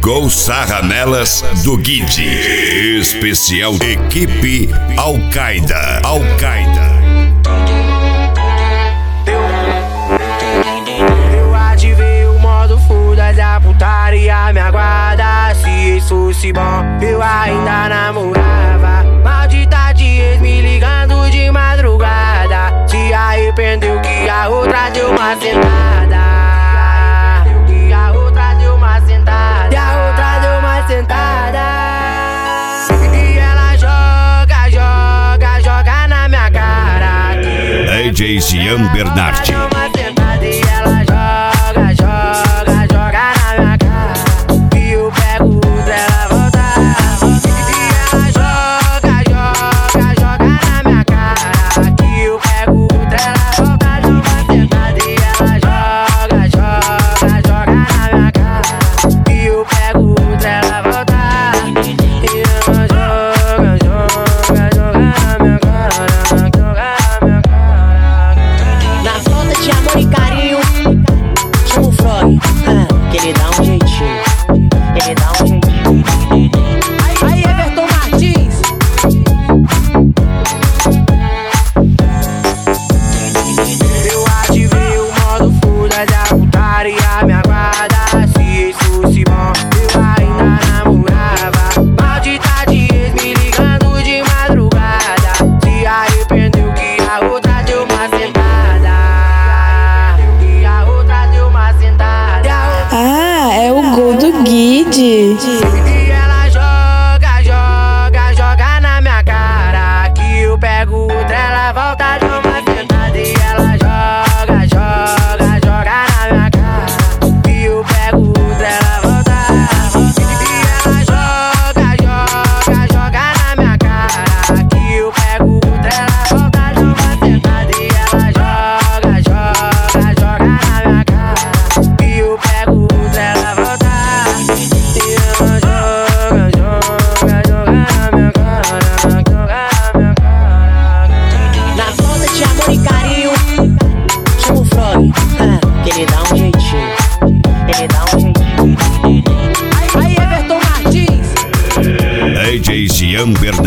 Chegou Sarranelas do Guide. Especial Equipe Al-Qaeda. Eu ativei o modo foda da putaria, me aguarda. Se isso fosse bom, eu ainda namorava. Maldita de ex me ligando de madrugada. Se arrependeu que a outra deu uma sentada. E ela joga na minha cara. DJ Jean Bernardi. E ela joga na minha cara. E eu pego outra, ela volta. E ela joga na minha cara. Que eu pego outra, ela volta de uma sentada. E ela joga na minha cara. E eu pego outra, ela volta. E ela joga na minha cara. Na falta de amor e carinho, chama o Freud, que ele dá um jeitinho. Aí, Everton Martins. Eu ativei o modo foda da putaria, me aguarda. Se isso fosse bom, eu ainda namorava. Maldita de ex me ligando de madrugada. Se arrependeu que a outra deu uma sentada. Ah, é o gol do Guide. E ela joga na minha cara. Que eu pego outra, ela volta de uma sentada. E ela joga na minha cara. Que eu pego outra, ela volta. E ela joga na minha cara. Que eu pego outra, ela volta de uma sentada. E ela joga na minha cara. Que eu pego outra, ela volta. E ela joga na minha cara. Na falta de amor e carinho, chama o Freud, que ele dá um jeitinho. Aí, Everton Martins. DJ Jean Bernardi.